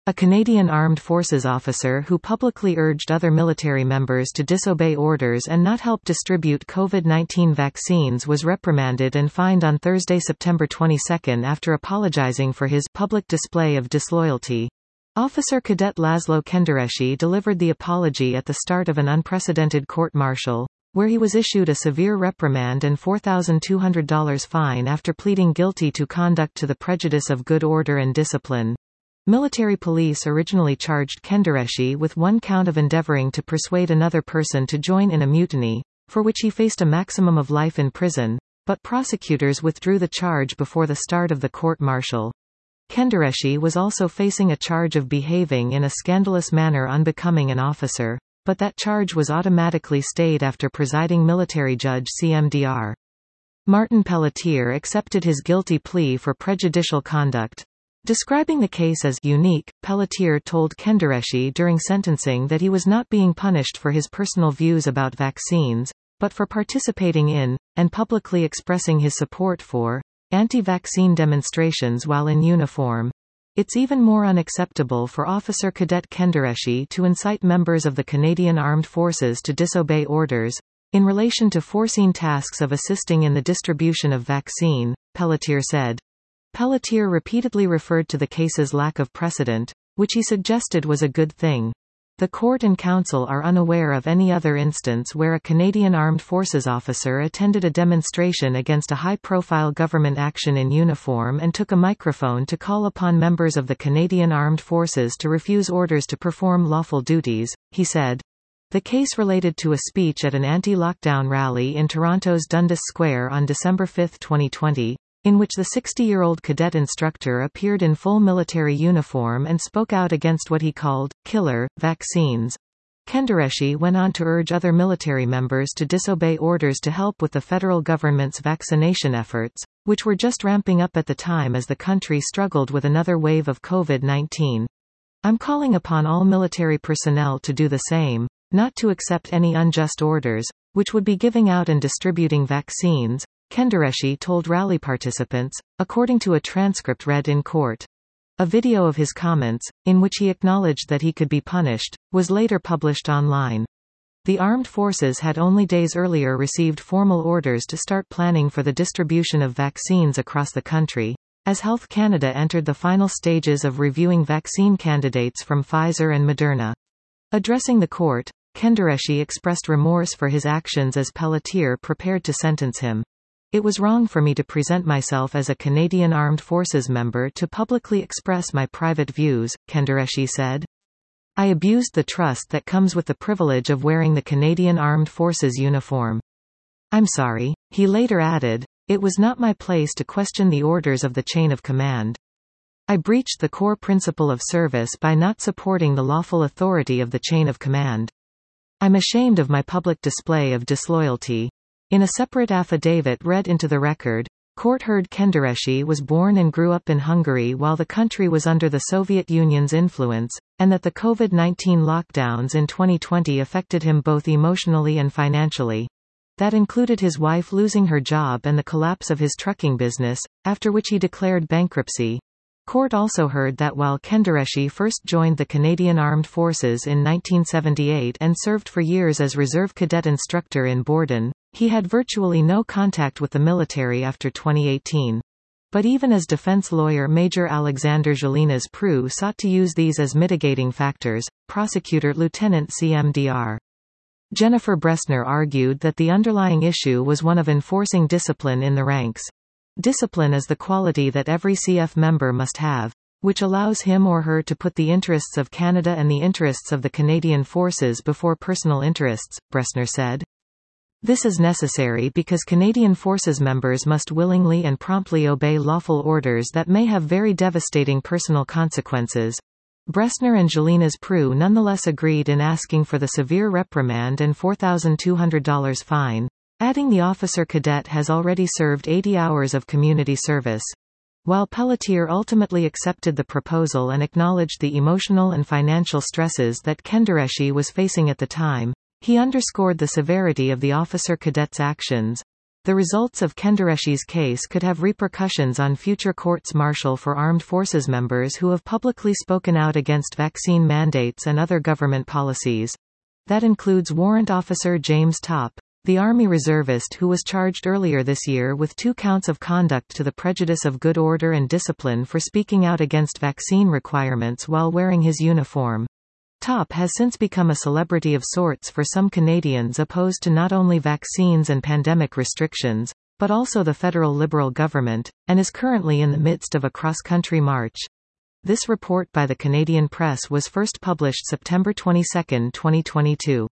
A Canadian Armed Forces officer who publicly urged other military members to disobey orders and not help distribute COVID-19 vaccines was reprimanded and fined on Thursday, September 22 after apologizing for his public display of disloyalty. Officer Cadet Laszlo Kendereschi delivered the apology at the start of an unprecedented court-martial, where he was issued a severe reprimand and $4,200 fine after pleading guilty to conduct to the prejudice of good order and discipline. Military police originally charged Kendereschi with one count of endeavoring to persuade another person to join in a mutiny, for which he faced a maximum of life in prison, but prosecutors withdrew the charge before the start of the court-martial. Kendereschi was also facing a charge of behaving in a scandalous manner unbecoming an officer, but that charge was automatically stayed after presiding military judge CMDR. Martin Pelletier accepted his guilty plea for prejudicial conduct. Describing the case as unique, Pelletier told Kendereschi during sentencing that he was not being punished for his personal views about vaccines, but for participating in, and publicly expressing his support for, anti-vaccine demonstrations while in uniform. It's even more unacceptable for Officer Cadet Kendereschi to incite members of the Canadian Armed Forces to disobey orders, in relation to foreseen tasks of assisting in the distribution of vaccine, Pelletier said. Pelletier repeatedly referred to the case's lack of precedent, which he suggested was a good thing. The court and counsel are unaware of any other instance where a Canadian Armed Forces officer attended a demonstration against a high-profile government action in uniform and took a microphone to call upon members of the Canadian Armed Forces to refuse orders to perform lawful duties, he said. The case related to a speech at an anti-lockdown rally in Toronto's Dundas Square on December 5, 2020. In which the 60-year-old cadet instructor appeared in full military uniform and spoke out against what he called killer vaccines. Kendereschi went on to urge other military members to disobey orders to help with the federal government's vaccination efforts, which were just ramping up at the time as the country struggled with another wave of COVID-19. I'm calling upon all military personnel to do the same, not to accept any unjust orders, which would be giving out and distributing vaccines, Kendereschi told rally participants, according to a transcript read in court. A video of his comments, in which he acknowledged that he could be punished, was later published online. The armed forces had only days earlier received formal orders to start planning for the distribution of vaccines across the country, as Health Canada entered the final stages of reviewing vaccine candidates from Pfizer and Moderna. Addressing the court, Kendereschi expressed remorse for his actions as Pelletier prepared to sentence him. It was wrong for me to present myself as a Canadian Armed Forces member to publicly express my private views, Kendereschi said. I abused the trust that comes with the privilege of wearing the Canadian Armed Forces uniform. I'm sorry, he later added, it was not my place to question the orders of the chain of command. I breached the core principle of service by not supporting the lawful authority of the chain of command. I'm ashamed of my public display of disloyalty. In a separate affidavit read into the record, court heard Kendereschi was born and grew up in Hungary while the country was under the Soviet Union's influence, and that the COVID-19 lockdowns in 2020 affected him both emotionally and financially. That included his wife losing her job and the collapse of his trucking business, after which he declared bankruptcy. Court also heard that while Kendereschi first joined the Canadian Armed Forces in 1978 and served for years as reserve cadet instructor in Borden, he had virtually no contact with the military after 2018. But even as defense lawyer Major Alexander Gélinas Preux sought to use these as mitigating factors, prosecutor Lieutenant CMDR. Jennifer Bressner argued that the underlying issue was one of enforcing discipline in the ranks. Discipline is the quality that every CF member must have, which allows him or her to put the interests of Canada and the interests of the Canadian forces before personal interests, Bressner said. This is necessary because Canadian Forces members must willingly and promptly obey lawful orders that may have very devastating personal consequences. Bressner and Gélinas Preux nonetheless agreed in asking for the severe reprimand and $4,200 fine, adding the officer cadet has already served 80 hours of community service. While Pelletier ultimately accepted the proposal and acknowledged the emotional and financial stresses that Kendereschi was facing at the time, he underscored the severity of the officer cadet's actions. The results of Kendareshi's case could have repercussions on future courts-martial for armed forces members who have publicly spoken out against vaccine mandates and other government policies. That includes Warrant Officer James Topp, the Army reservist who was charged earlier this year with 2 counts of conduct to the prejudice of good order and discipline for speaking out against vaccine requirements while wearing his uniform. Topp has since become a celebrity of sorts for some Canadians opposed to not only vaccines and pandemic restrictions, but also the federal Liberal government, and is currently in the midst of a cross-country march. This report by the Canadian Press was first published September 22, 2022.